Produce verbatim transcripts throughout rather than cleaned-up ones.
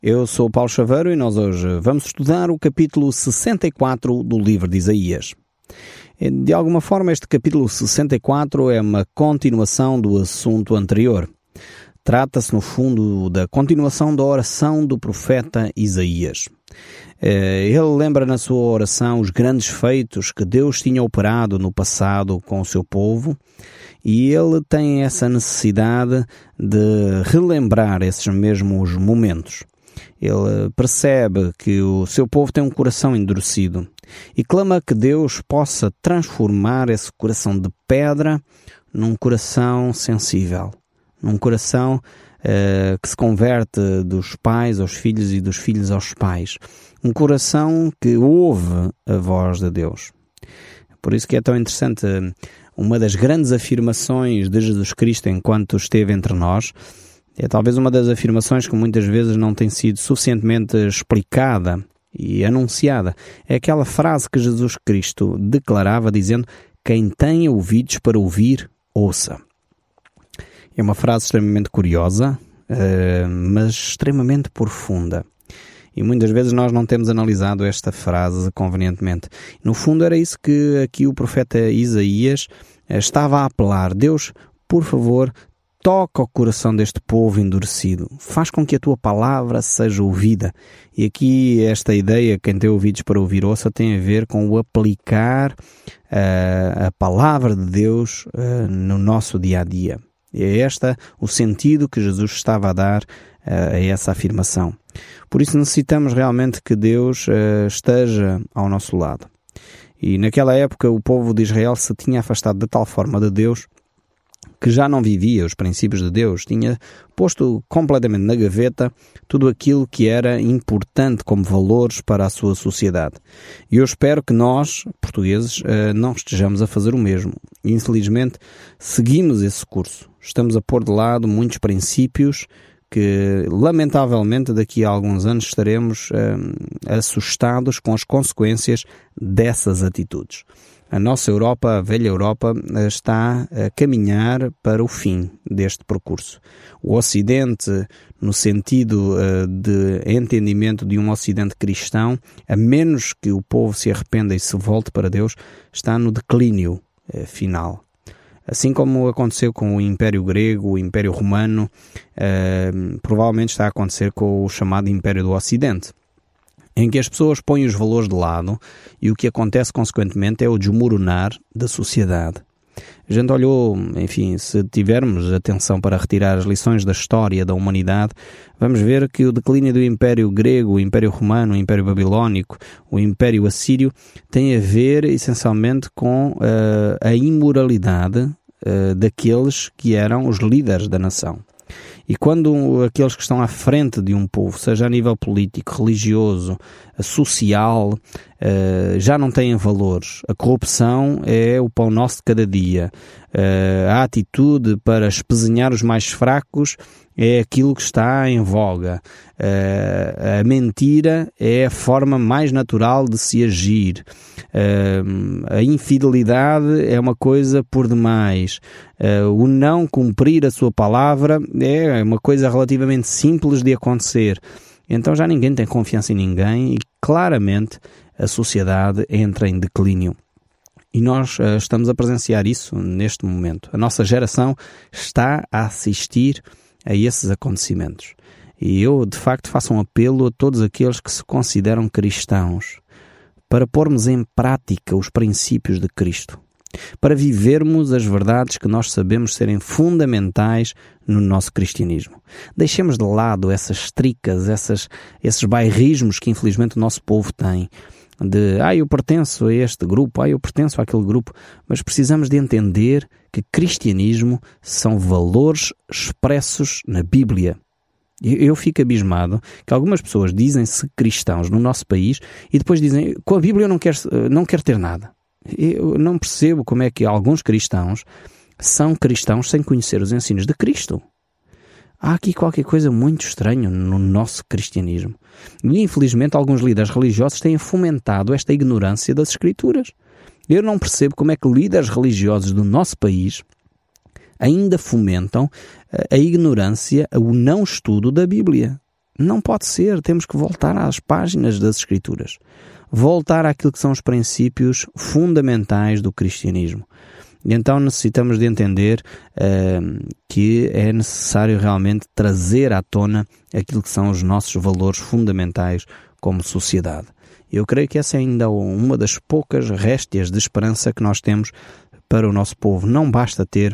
Eu sou o Paulo Chaveiro e nós hoje vamos estudar o capítulo sessenta e quatro do livro de Isaías. De alguma forma, este capítulo sessenta e quatro é uma continuação do assunto anterior. Trata-se, no fundo, da continuação da oração do profeta Isaías. Ele lembra na sua oração os grandes feitos que Deus tinha operado no passado com o seu povo, e ele tem essa necessidade de relembrar esses mesmos momentos. Ele percebe que o seu povo tem um coração endurecido e clama que Deus possa transformar esse coração de pedra num coração sensível, num coração uh, que se converte dos pais aos filhos e dos filhos aos pais. Um coração que ouve a voz de Deus. Por isso que é tão interessante, uma das grandes afirmações de Jesus Cristo enquanto esteve entre nós, é talvez uma das afirmações que muitas vezes não tem sido suficientemente explicada e anunciada. É aquela frase que Jesus Cristo declarava dizendo: quem tem ouvidos para ouvir, ouça. É uma frase extremamente curiosa, uh, mas extremamente profunda. E muitas vezes nós não temos analisado esta frase convenientemente. No fundo era isso que aqui o profeta Isaías estava a apelar. Deus, por favor, toca o coração deste povo endurecido. Faz com que a tua palavra seja ouvida. E aqui esta ideia, quem tem ouvidos para ouvir ouça, tem a ver com o aplicar uh, a palavra de Deus uh, no nosso dia-a-dia. É este o sentido que Jesus estava a dar uh, a essa afirmação. Por isso necessitamos realmente que Deus uh, esteja ao nosso lado. E naquela época o povo de Israel se tinha afastado de tal forma de Deus que já não vivia os princípios de Deus, tinha posto completamente na gaveta tudo aquilo que era importante como valores para a sua sociedade. E eu espero que nós, portugueses, não estejamos a fazer o mesmo. Infelizmente, seguimos esse curso. Estamos a pôr de lado muitos princípios que, lamentavelmente, daqui a alguns anos estaremos hum, assustados com as consequências dessas atitudes. A nossa Europa, a velha Europa, está a caminhar para o fim deste percurso. O Ocidente, no sentido uh, de entendimento de um Ocidente cristão, a menos que o povo se arrependa e se volte para Deus, está no declínio uh, final. Assim como aconteceu com o Império Grego, o Império Romano, uh, provavelmente está a acontecer com o chamado Império do Ocidente, em que as pessoas põem os valores de lado e o que acontece consequentemente é o desmoronar da sociedade. A gente olhou, enfim, se tivermos atenção para retirar as lições da história da humanidade, vamos ver que o declínio do Império Grego, o Império Romano, o Império Babilónico, o Império Assírio tem a ver essencialmente com uh, a imoralidade uh, daqueles que eram os líderes da nação. E quando aqueles que estão à frente de um povo, seja a nível político, religioso, social, já não têm valores. A corrupção é o pão nosso de cada dia. A atitude para espezinhar os mais fracos é aquilo que está em voga. A mentira é a forma mais natural de se agir. A infidelidade é uma coisa por demais. O não cumprir a sua palavra é uma coisa relativamente simples de acontecer. Então já ninguém tem confiança em ninguém e claramente a sociedade entra em declínio. E nós uh, estamos a presenciar isso neste momento. A nossa geração está a assistir a esses acontecimentos. E eu, de facto, faço um apelo a todos aqueles que se consideram cristãos para pormos em prática os princípios de Cristo, para vivermos as verdades que nós sabemos serem fundamentais no nosso cristianismo. Deixemos de lado essas tricas, essas, esses bairrismos que infelizmente o nosso povo tem, de, ah, eu pertenço a este grupo, ah, eu pertenço àquele grupo, mas precisamos de entender que cristianismo são valores expressos na Bíblia. Eu fico abismado que algumas pessoas dizem-se cristãos no nosso país e depois dizem, com a Bíblia eu não quero, não quero ter nada. Eu não percebo como é que alguns cristãos são cristãos sem conhecer os ensinos de Cristo. Há aqui qualquer coisa muito estranha no nosso cristianismo. E infelizmente alguns líderes religiosos têm fomentado esta ignorância das Escrituras. Eu não percebo como é que líderes religiosos do nosso país ainda fomentam a ignorância, o não estudo da Bíblia. Não pode ser, temos que voltar às páginas das Escrituras. Voltar àquilo que são os princípios fundamentais do cristianismo. E então necessitamos de entender uh, que é necessário realmente trazer à tona aquilo que são os nossos valores fundamentais como sociedade. Eu creio que essa é ainda uma das poucas réstias de esperança que nós temos para o nosso povo. Não basta ter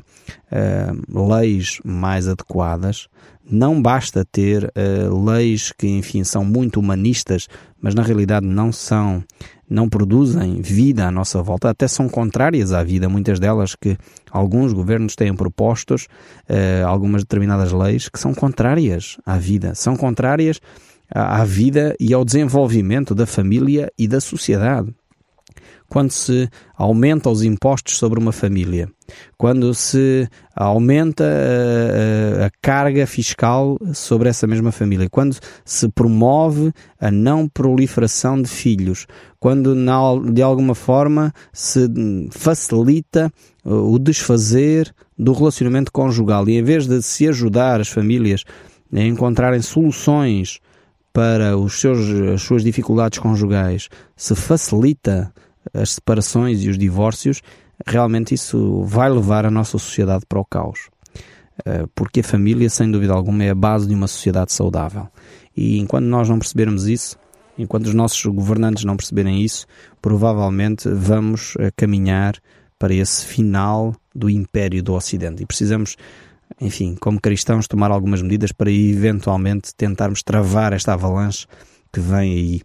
uh, leis mais adequadas, não basta ter uh, leis que, enfim, são muito humanistas, mas na realidade não são, não produzem vida à nossa volta, até são contrárias à vida, muitas delas que alguns governos têm propostos, uh, algumas determinadas leis que são contrárias à vida, são contrárias à, à vida e ao desenvolvimento da família e da sociedade. Quando se aumenta os impostos sobre uma família, quando se aumenta a, a, a carga fiscal sobre essa mesma família, quando se promove a não proliferação de filhos, quando de alguma forma se facilita o desfazer do relacionamento conjugal e em vez de se ajudar as famílias a encontrarem soluções para os seus, as suas dificuldades conjugais, se facilita as separações e os divórcios, realmente isso vai levar a nossa sociedade para o caos. Porque a família, sem dúvida alguma, é a base de uma sociedade saudável. E enquanto nós não percebermos isso, enquanto os nossos governantes não perceberem isso, provavelmente vamos caminhar para esse final do Império do Ocidente. E precisamos, enfim, como cristãos, tomar algumas medidas para eventualmente tentarmos travar esta avalanche que vem aí.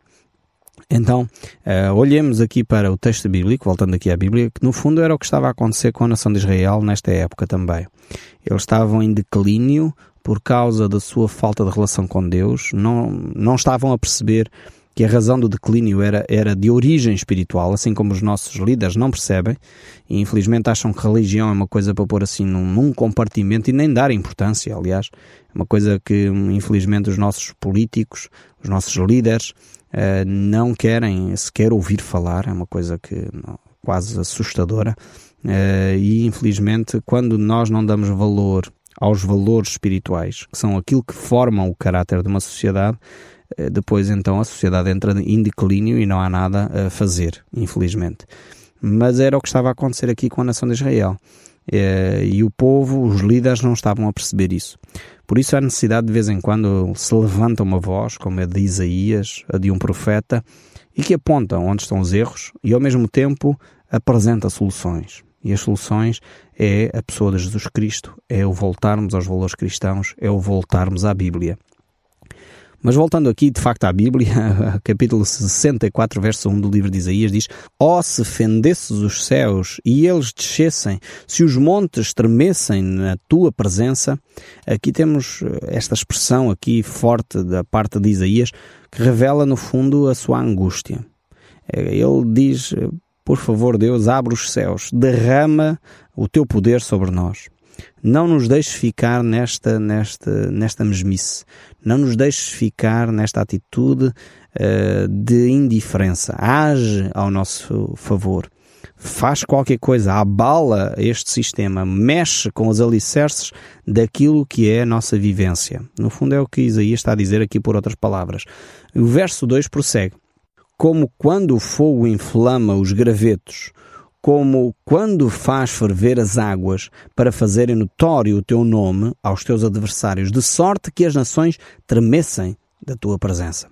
Então, uh, olhemos aqui para o texto bíblico, voltando aqui à Bíblia, que no fundo era o que estava a acontecer com a nação de Israel nesta época também. Eles estavam em declínio por causa da sua falta de relação com Deus, não, não estavam a perceber que a razão do declínio era, era de origem espiritual, assim como os nossos líderes não percebem, e infelizmente acham que religião é uma coisa para pôr assim num, num compartimento e nem dar importância, aliás, é uma coisa que infelizmente os nossos políticos, os nossos líderes, Uh, não querem sequer ouvir falar, é uma coisa que não, quase assustadora, uh, e infelizmente quando nós não damos valor aos valores espirituais, que são aquilo que formam o caráter de uma sociedade, uh, depois então a sociedade entra em declínio e não há nada a fazer, infelizmente. Mas era o que estava a acontecer aqui com a nação de Israel. Uh, e o povo, os líderes não estavam a perceber isso. Por isso há necessidade de vez em quando se levanta uma voz, como a de Isaías, a de um profeta, e que aponta onde estão os erros e ao mesmo tempo apresenta soluções. E as soluções é a pessoa de Jesus Cristo, é o voltarmos aos valores cristãos, é o voltarmos à Bíblia. Mas voltando aqui, de facto, à Bíblia, capítulo sessenta e quatro, verso um do livro de Isaías, diz: ó, oh, se fendesses os céus e eles descessem, se os montes tremessem na tua presença. Aqui temos esta expressão aqui forte da parte de Isaías, que revela, no fundo, a sua angústia. Ele diz: por favor, Deus, abre os céus, derrama o teu poder sobre nós. Não nos deixes ficar nesta, nesta, nesta mesmice. Não nos deixes ficar nesta atitude uh, de indiferença. Age ao nosso favor. Faz qualquer coisa, abala este sistema, mexe com os alicerces daquilo que é a nossa vivência. No fundo é o que Isaías está a dizer aqui por outras palavras. O verso dois prossegue. Como quando o fogo inflama os gravetos, como quando faz ferver as águas para fazerem notório o teu nome aos teus adversários, de sorte que as nações tremessem da tua presença.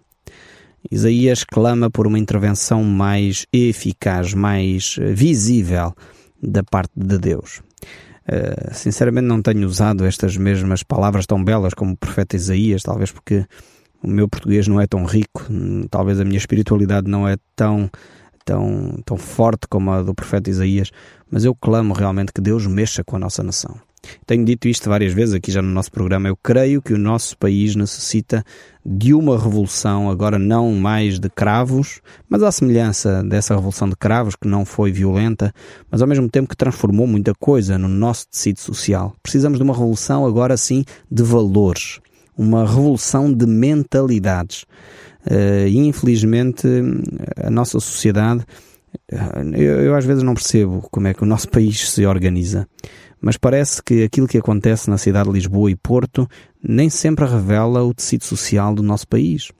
Isaías clama por uma intervenção mais eficaz, mais visível da parte de Deus. Uh, sinceramente não tenho usado estas mesmas palavras tão belas como o profeta Isaías, talvez porque o meu português não é tão rico, talvez a minha espiritualidade não é tão Tão, tão forte como a do profeta Isaías, mas eu clamo realmente que Deus mexa com a nossa nação. Tenho dito isto várias vezes aqui já no nosso programa. Eu creio que o nosso país necessita de uma revolução, agora não mais de cravos, mas à semelhança dessa revolução de cravos, que não foi violenta, mas ao mesmo tempo que transformou muita coisa no nosso tecido social. Precisamos de uma revolução agora sim de valores, uma revolução de mentalidades. Uh, e infelizmente a nossa sociedade, uh, eu, eu às vezes não percebo como é que o nosso país se organiza, mas parece que aquilo que acontece na cidade de Lisboa e Porto nem sempre revela o tecido social do nosso país.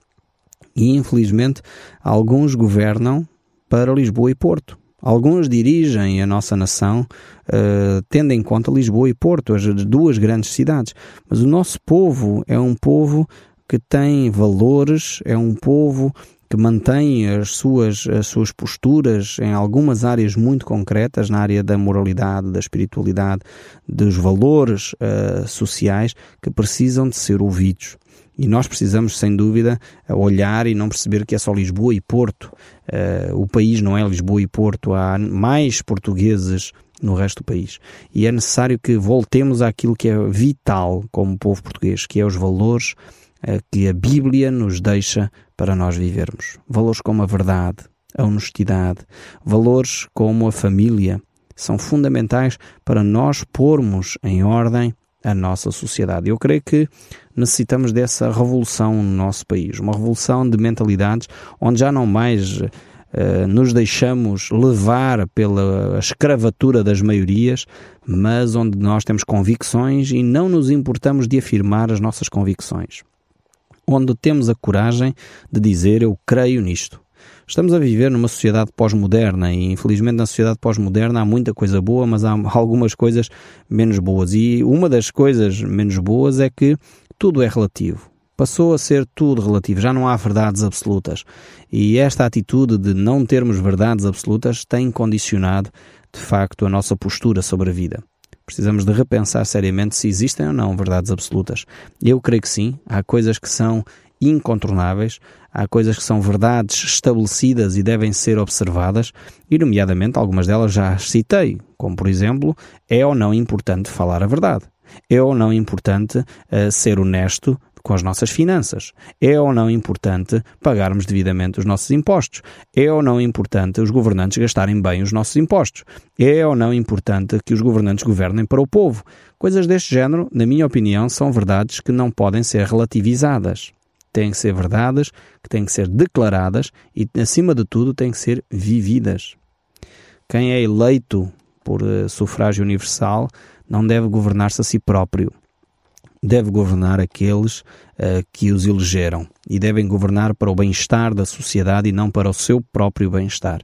E, infelizmente, alguns governam para Lisboa e Porto. Alguns dirigem a nossa nação uh, tendo em conta Lisboa e Porto, as duas grandes cidades. Mas o nosso povo é um povo que tem valores, é um povo que mantém as suas, as suas posturas em algumas áreas muito concretas, na área da moralidade, da espiritualidade, dos valores uh, sociais, que precisam de ser ouvidos. E nós precisamos, sem dúvida, olhar e não perceber que é só Lisboa e Porto. Uh, o país não é Lisboa e Porto, há mais portugueses no resto do país. E é necessário que voltemos àquilo que é vital como povo português, que é os valores uh, que a Bíblia nos deixa para nós vivermos. Valores como a verdade, a honestidade, valores como a família, são fundamentais para nós pormos em ordem a nossa sociedade. Eu creio que necessitamos dessa revolução no nosso país, uma revolução de mentalidades onde já não mais uh, nos deixamos levar pela escravatura das maiorias, mas onde nós temos convicções e não nos importamos de afirmar as nossas convicções. Onde temos a coragem de dizer eu creio nisto. Estamos a viver numa sociedade pós-moderna e, infelizmente, na sociedade pós-moderna há muita coisa boa, mas há algumas coisas menos boas. E uma das coisas menos boas é que tudo é relativo. Passou a ser tudo relativo. Já não há verdades absolutas. E esta atitude de não termos verdades absolutas tem condicionado, de facto, a nossa postura sobre a vida. Precisamos de repensar seriamente se existem ou não verdades absolutas. Eu creio que sim. Há coisas que são incontornáveis, há coisas que são verdades estabelecidas e devem ser observadas, e nomeadamente algumas delas já as citei, como por exemplo, é ou não importante falar a verdade, é ou não importante uh, ser honesto com as nossas finanças, é ou não importante pagarmos devidamente os nossos impostos, é ou não importante os governantes gastarem bem os nossos impostos, é ou não importante que os governantes governem para o povo. Coisas deste género, na minha opinião, são verdades que não podem ser relativizadas. Têm que ser verdades, que têm que ser declaradas e, acima de tudo, têm que ser vividas. Quem é eleito por uh, sufrágio universal não deve governar-se a si próprio. Deve governar aqueles uh, que os elegeram e devem governar para o bem-estar da sociedade e não para o seu próprio bem-estar.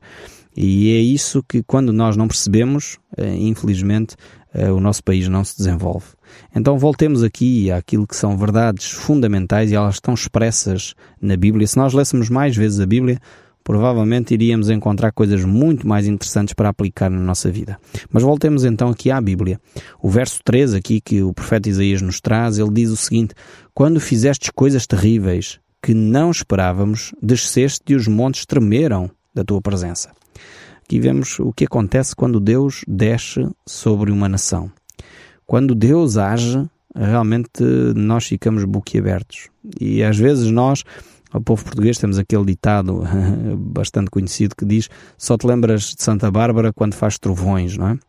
E é isso que, quando nós não percebemos, uh, infelizmente, uh, o nosso país não se desenvolve. Então voltemos aqui àquilo que são verdades fundamentais e elas estão expressas na Bíblia. Se nós lêssemos mais vezes a Bíblia, provavelmente iríamos encontrar coisas muito mais interessantes para aplicar na nossa vida. Mas voltemos então aqui à Bíblia. O verso treze aqui que o profeta Isaías nos traz, ele diz o seguinte: quando fizestes coisas terríveis que não esperávamos, desceste e os montes tremeram da tua presença. Aqui vemos o que acontece quando Deus desce sobre uma nação. Quando Deus age, realmente nós ficamos boquiabertos. E às vezes nós, o povo português, temos aquele ditado bastante conhecido que diz: só te lembras de Santa Bárbara quando faz trovões, não é?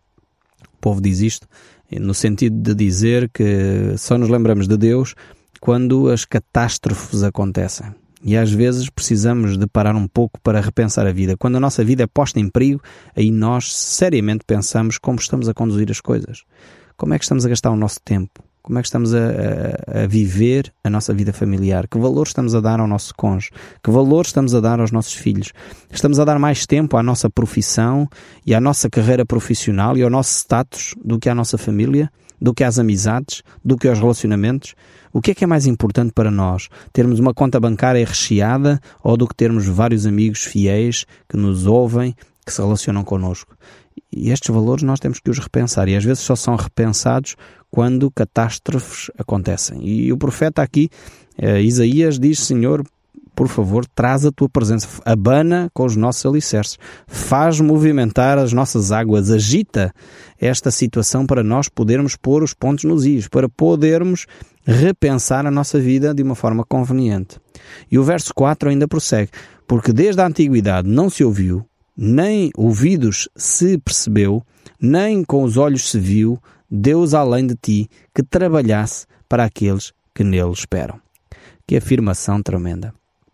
O povo diz isto no sentido de dizer que só nos lembramos de Deus quando as catástrofes acontecem. E às vezes precisamos de parar um pouco para repensar a vida. Quando a nossa vida é posta em perigo, aí nós seriamente pensamos como estamos a conduzir as coisas. Como é que estamos a gastar o nosso tempo? Como é que estamos a, a, a viver a nossa vida familiar? Que valor estamos a dar ao nosso cônjuge? Que valor estamos a dar aos nossos filhos? Estamos a dar mais tempo à nossa profissão e à nossa carreira profissional e ao nosso status do que à nossa família? Do que às amizades? Do que aos relacionamentos? O que é que é mais importante para nós? Termos uma conta bancária recheada ou do que termos vários amigos fiéis que nos ouvem, que se relacionam connosco? E estes valores nós temos que os repensar, e às vezes só são repensados quando catástrofes acontecem. E o profeta aqui, eh, Isaías, diz: Senhor, por favor, traz a tua presença, abana com os nossos alicerces, faz movimentar as nossas águas, agita esta situação para nós podermos pôr os pontos nos is, para podermos repensar a nossa vida de uma forma conveniente. E o verso quatro ainda prossegue: porque desde a antiguidade não se ouviu, nem ouvidos se percebeu, nem com os olhos se viu, Deus além de ti, que trabalhasse para aqueles que nele esperam. Que afirmação tremenda.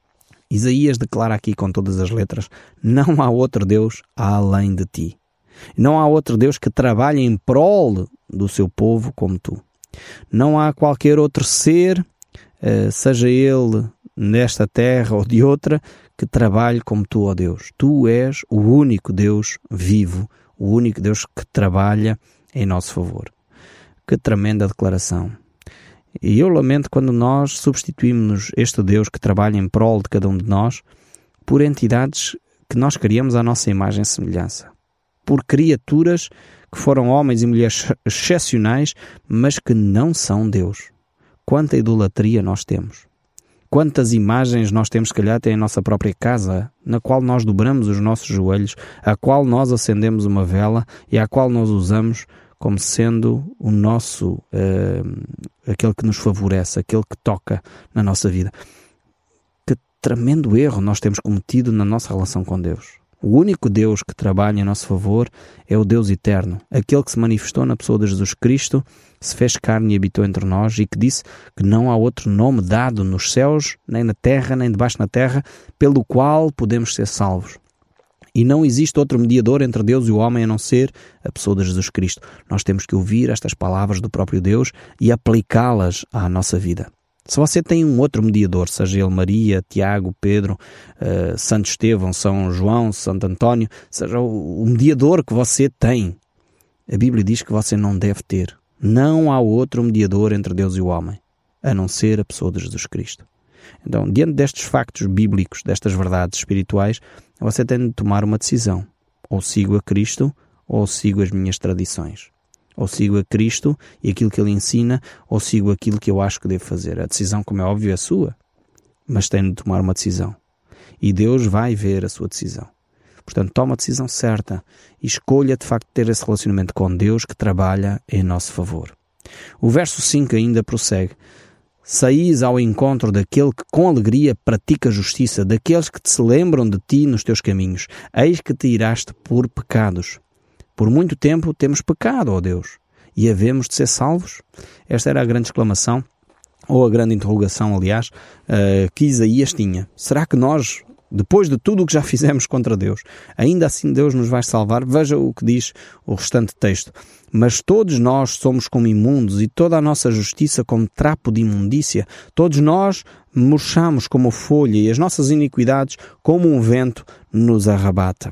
Isaías declara aqui com todas as letras: não há outro Deus além de ti. Não há outro Deus que trabalhe em prol do seu povo como tu. Não há qualquer outro ser, seja ele nesta terra ou de outra, que trabalhe como tu, ó Deus. Tu és o único Deus vivo, o único Deus que trabalha em nosso favor. Que tremenda declaração. E eu lamento quando nós substituímos este Deus que trabalha em prol de cada um de nós por entidades que nós criamos à nossa imagem e semelhança. Por criaturas que foram homens e mulheres excepcionais, mas que não são Deus. Quanta idolatria nós temos. Quantas imagens nós temos, se calhar, até em nossa própria casa, na qual nós dobramos os nossos joelhos, a qual nós acendemos uma vela e a qual nós usamos como sendo o nosso, uh, aquele que nos favorece, aquele que toca na nossa vida. Que tremendo erro nós temos cometido na nossa relação com Deus. O único Deus que trabalha em nosso favor é o Deus eterno, aquele que se manifestou na pessoa de Jesus Cristo, se fez carne e habitou entre nós e que disse que não há outro nome dado nos céus, nem na terra, nem debaixo na terra, pelo qual podemos ser salvos. E não existe outro mediador entre Deus e o homem a não ser a pessoa de Jesus Cristo. Nós temos que ouvir estas palavras do próprio Deus e aplicá-las à nossa vida. Se você tem um outro mediador, seja ele Maria, Tiago, Pedro, uh, Santo Estevão, São João, Santo António, seja o, o mediador que você tem, a Bíblia diz que você não deve ter. Não há outro mediador entre Deus e o homem, a não ser a pessoa de Jesus Cristo. Então, diante destes factos bíblicos, destas verdades espirituais, você tem de tomar uma decisão. Ou sigo a Cristo, ou sigo as minhas tradições. Ou sigo a Cristo e aquilo que Ele ensina, ou sigo aquilo que eu acho que devo fazer. A decisão, como é óbvio, é sua, mas tem de tomar uma decisão. E Deus vai ver a sua decisão. Portanto, toma a decisão certa e escolha, de facto, ter esse relacionamento com Deus que trabalha em nosso favor. O verso cinco ainda prossegue. Saís ao encontro daquele que com alegria pratica justiça, daqueles que te se lembram de ti nos teus caminhos. Eis que te iraste por pecados. Por muito tempo temos pecado, ó Deus, e havemos de ser salvos? Esta era a grande exclamação, ou a grande interrogação, aliás, uh, que Isaías tinha. Será que nós, depois de tudo o que já fizemos contra Deus, ainda assim Deus nos vai salvar? Veja o que diz o restante texto. Mas todos nós somos como imundos e toda a nossa justiça como trapo de imundícia. Todos nós murchamos como folha e as nossas iniquidades como um vento nos arrebata.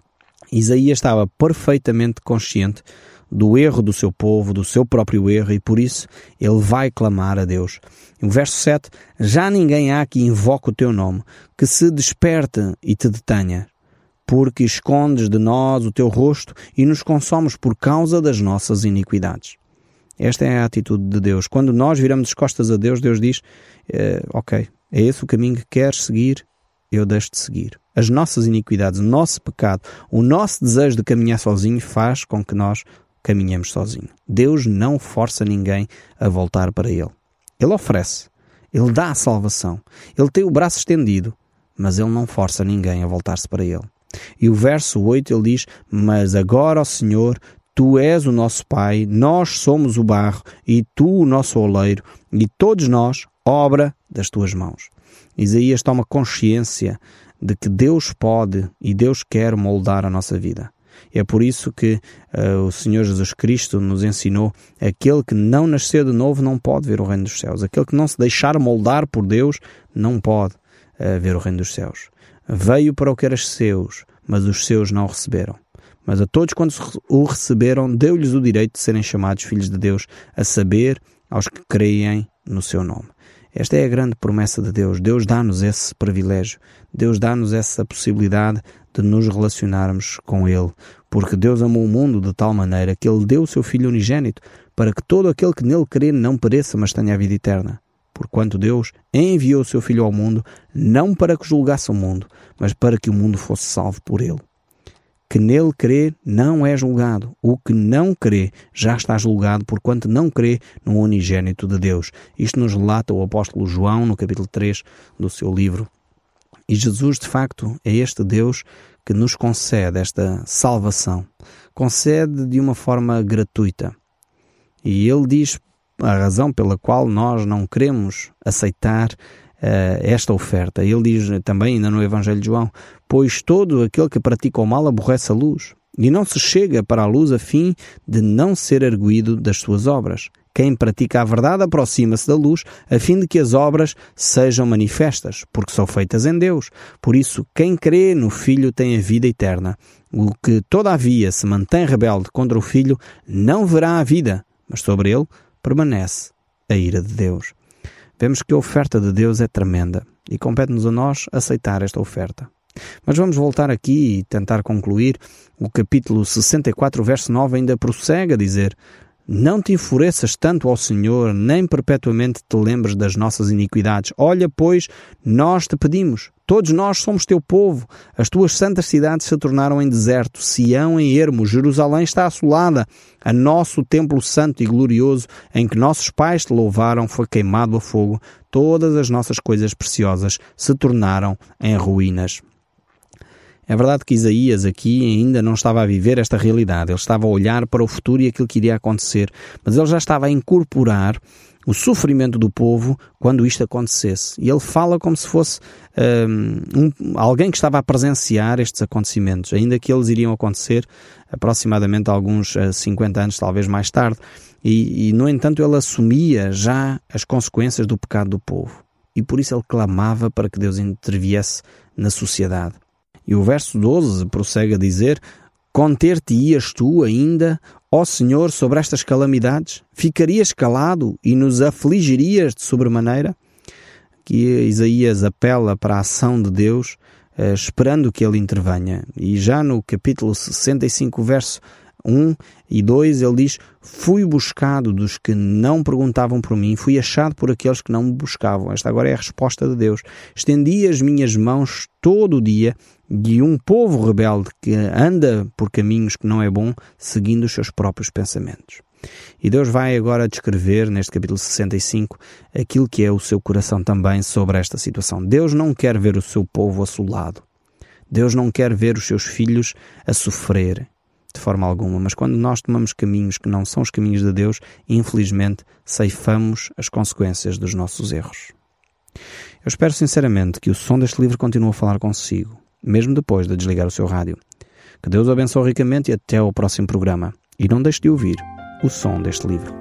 Isaías estava perfeitamente consciente do erro do seu povo, do seu próprio erro, e por isso ele vai clamar a Deus. No verso sete, já ninguém há que invoque o teu nome, que se desperte e te detenha, porque escondes de nós o teu rosto e nos consomes por causa das nossas iniquidades. Esta é a atitude de Deus. Quando nós viramos as costas a Deus, Deus diz, eh, ok, é esse o caminho que queres seguir, eu deixo de seguir. As nossas iniquidades, o nosso pecado, o nosso desejo de caminhar sozinho faz com que nós caminhemos sozinho. Deus não força ninguém a voltar para Ele. Ele oferece, Ele dá a salvação, Ele tem o braço estendido, mas Ele não força ninguém a voltar-se para Ele. E o verso oito ele diz, mas agora, ó Senhor, Tu és o nosso Pai, nós somos o barro e Tu o nosso oleiro, e todos nós, obra das Tuas mãos. Isaías toma consciência de que Deus pode e Deus quer moldar a nossa vida. É por isso que uh, o Senhor Jesus Cristo nos ensinou, aquele que não nasceu de novo não pode ver o reino dos céus. Aquele que não se deixar moldar por Deus não pode uh, ver o reino dos céus. Veio para o que era seus, mas os seus não o receberam. Mas a todos quando o receberam, deu-lhes o direito de serem chamados filhos de Deus, a saber, aos que creem no seu nome. Esta é a grande promessa de Deus. Deus dá-nos esse privilégio. Deus dá-nos essa possibilidade de nos relacionarmos com Ele. Porque Deus amou o mundo de tal maneira que Ele deu o seu Filho unigênito para que todo aquele que nele crê não pereça, mas tenha a vida eterna. Porquanto Deus enviou o seu Filho ao mundo, não para que julgasse o mundo, mas para que o mundo fosse salvo por Ele. Que nele crê não é julgado. O que não crê já está julgado, porquanto não crê no unigênito de Deus. Isto nos relata o apóstolo João no capítulo três do seu livro. E Jesus, de facto, é este Deus que nos concede esta salvação. Concede de uma forma gratuita. E Ele diz a razão pela qual nós não queremos aceitar Uh, esta oferta. Ele diz também, ainda no Evangelho de João, pois todo aquele que pratica o mal aborrece a luz e não se chega para a luz a fim de não ser arguido das suas obras. Quem pratica a verdade aproxima-se da luz, a fim de que as obras sejam manifestas, porque são feitas em Deus. Por isso, quem crê no Filho tem a vida eterna. O que, todavia, se mantém rebelde contra o Filho, não verá a vida, mas sobre ele permanece a ira de Deus. Vemos que a oferta de Deus é tremenda e compete-nos a nós aceitar esta oferta. Mas vamos voltar aqui e tentar concluir. O capítulo sessenta e quatro, verso nove, ainda prossegue a dizer: não te enfureças tanto ao Senhor, nem perpetuamente te lembres das nossas iniquidades. Olha, pois, nós te pedimos. Todos nós somos teu povo. As tuas santas cidades se tornaram em deserto, Sião em ermo, Jerusalém está assolada. A nosso templo santo e glorioso, em que nossos pais te louvaram, foi queimado a fogo. Todas as nossas coisas preciosas se tornaram em ruínas. É verdade que Isaías aqui ainda não estava a viver esta realidade. Ele estava a olhar para o futuro e aquilo que iria acontecer. Mas ele já estava a incorporar o sofrimento do povo quando isto acontecesse. E ele fala como se fosse um, um, alguém que estava a presenciar estes acontecimentos, ainda que eles iriam acontecer aproximadamente alguns uh, cinquenta anos, talvez mais tarde. E, e, no entanto, ele assumia já as consequências do pecado do povo. E por isso ele clamava para que Deus interviesse na sociedade. E o verso doze prossegue a dizer: conter-te-ias tu ainda, ó Senhor, sobre estas calamidades? Ficarias calado e nos afligirias de sobremaneira? Aqui Isaías apela para a ação de Deus, eh, esperando que ele intervenha. E já no capítulo sessenta e cinco, verso um e dois, ele diz: fui buscado dos que não perguntavam por mim, fui achado por aqueles que não me buscavam. Esta agora é a resposta de Deus. Estendi as minhas mãos todo o dia, de um povo rebelde que anda por caminhos que não é bom, seguindo os seus próprios pensamentos. E Deus vai agora descrever, neste capítulo sessenta e cinco, aquilo que é o seu coração também sobre esta situação. Deus não quer ver o seu povo assolado. Deus não quer ver os seus filhos a sofrer de forma alguma, mas quando nós tomamos caminhos que não são os caminhos de Deus, infelizmente ceifamos as consequências dos nossos erros. Eu espero sinceramente que o som deste livro continue a falar consigo, mesmo depois de desligar o seu rádio. Que Deus o abençoe ricamente e até ao próximo programa. E não deixe de ouvir o som deste livro.